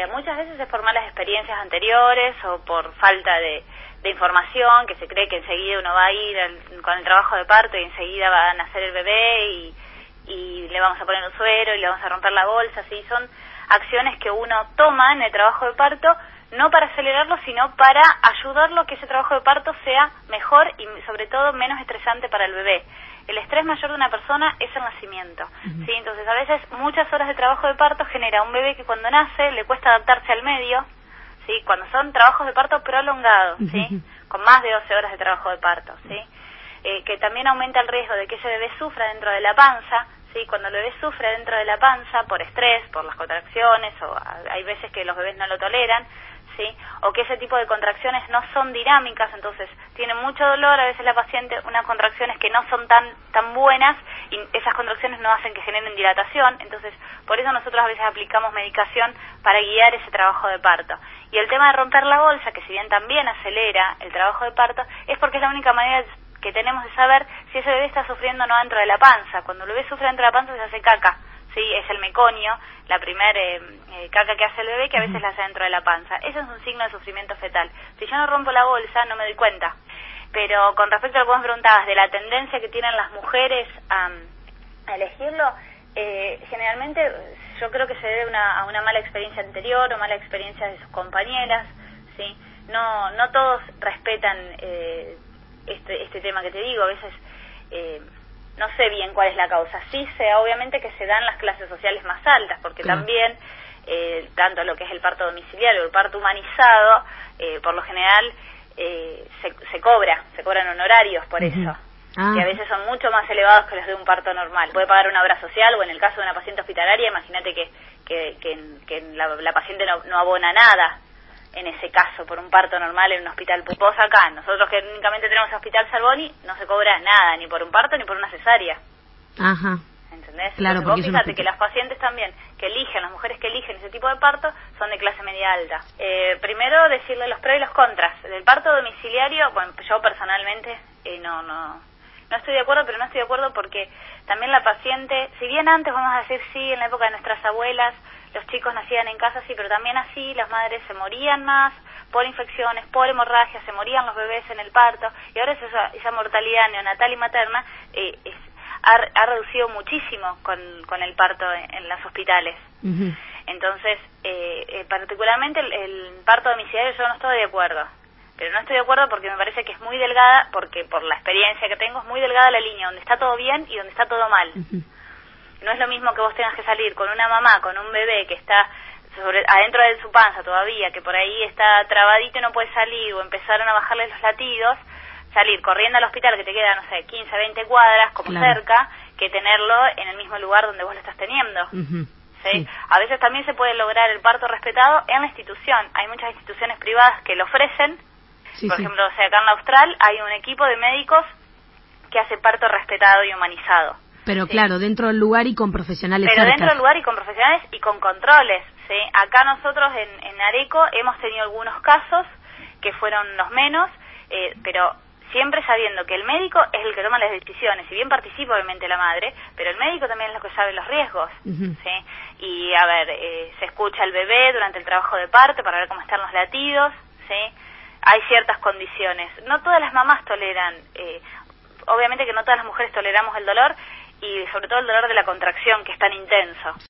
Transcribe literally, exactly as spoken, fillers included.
Eh, muchas veces es por malas experiencias anteriores o por falta de, de información, que se cree que enseguida uno va a ir al, con el trabajo de parto y enseguida va a nacer el bebé y, y le vamos a poner un suero y le vamos a romper la bolsa. ¿Sí? Son acciones que uno toma en el trabajo de parto, no para acelerarlo, sino para ayudarlo a que ese trabajo de parto sea mejor y sobre todo menos estresante para el bebé. El estrés mayor de una persona es el nacimiento, uh-huh. ¿sí? Entonces a veces muchas horas de trabajo de parto genera un bebé que cuando nace le cuesta adaptarse al medio, ¿sí? Cuando son trabajos de parto prolongados, ¿sí? Uh-huh. Con más de doce horas de trabajo de parto, ¿sí? Eh, que también aumenta el riesgo de que ese bebé sufra dentro de la panza, ¿sí? Cuando el bebé sufre dentro de la panza por estrés, por las contracciones, o hay veces que los bebés no lo toleran, ¿sí? O que ese tipo de contracciones no son dinámicas, entonces tiene mucho dolor, a veces la paciente, unas contracciones que no son tan tan buenas, y esas contracciones no hacen que generen dilatación, entonces por eso nosotros a veces aplicamos medicación para guiar ese trabajo de parto. Y el tema de romper la bolsa, que si bien también acelera el trabajo de parto, es porque es la única manera que tenemos de saber si ese bebé está sufriendo o no dentro de la panza. Cuando el bebé sufre dentro de la panza se hace caca, ¿sí? Es el meconio, la primera eh, eh, caca que hace el bebé, que a veces la hace dentro de la panza. Eso es un signo de sufrimiento fetal. Si yo no rompo la bolsa, no me doy cuenta. Pero con respecto a lo que vos preguntabas, de la tendencia que tienen las mujeres a, a elegirlo, eh, generalmente yo creo que se debe una, a una mala experiencia anterior o mala experiencia de sus compañeras, ¿sí? No, no todos respetan eh, este, este tema que te digo, a veces... Eh, no sé bien cuál es la causa. Sí sé, obviamente, que se dan las clases sociales más altas, porque claro. también, eh, tanto lo que es el parto domiciliario o el parto humanizado, eh, por lo general, eh, se, se cobra, se cobran honorarios por uh-huh. eso, ah. que a veces son mucho más elevados que los de un parto normal. Puede pagar una obra social, o en el caso de una paciente hospitalaria, imagínate que, que, que, que la, la paciente no, no abona nada, en ese caso, por un parto normal en un hospital. Vos acá, nosotros que únicamente tenemos Hospital Salvoni, no se cobra nada, ni por un parto ni por una cesárea. Ajá. ¿Entendés? Claro, Entonces, vos fíjate que las pacientes también que eligen, las mujeres que eligen ese tipo de parto, son de clase media alta. Eh, primero decirle los pros y los contras. Del parto domiciliario, bueno, yo personalmente eh, no, no, no estoy de acuerdo, pero no estoy de acuerdo porque también la paciente, si bien antes, vamos a decir sí, en la época de nuestras abuelas, los chicos nacían en casa, sí, pero también así las madres se morían más por infecciones, por hemorragias, se morían los bebés en el parto, y ahora esa, esa mortalidad neonatal y materna eh, es, ha, ha reducido muchísimo con, con el parto en, en los hospitales. Uh-huh. Entonces, eh, eh, particularmente el, el parto domiciliario yo no estoy de acuerdo, pero no estoy de acuerdo porque me parece que es muy delgada, porque por la experiencia que tengo es muy delgada la línea, donde está todo bien y donde está todo mal. Uh-huh. No es lo mismo que vos tengas que salir con una mamá, con un bebé que está sobre, adentro de su panza todavía, que por ahí está trabadito y no puede salir, o empezaron a bajarle los latidos, salir corriendo al hospital que te queda, no sé, quince, veinte cuadras, como claro. cerca, que tenerlo en el mismo lugar donde vos lo estás teniendo. Uh-huh. ¿Sí? Sí. A veces también se puede lograr el parto respetado en la institución. Hay muchas instituciones privadas que lo ofrecen. Sí, por sí. ejemplo, o sea, acá en la Austral hay un equipo de médicos que hace parto respetado y humanizado. Pero sí. claro, dentro del lugar y con profesionales Pero cercas. dentro del lugar y con profesionales y con controles, ¿sí? Acá nosotros en, en Areco hemos tenido algunos casos que fueron los menos, eh, pero siempre sabiendo que el médico es el que toma las decisiones. Si bien participa obviamente la madre, pero el médico también es lo que sabe los riesgos, uh-huh. ¿sí? Y a ver, eh, se escucha al bebé durante el trabajo de parto para ver cómo están los latidos, ¿sí? Hay ciertas condiciones. No todas las mamás toleran, eh, obviamente que no todas las mujeres toleramos el dolor, y sobre todo el dolor de la contracción, que es tan intenso.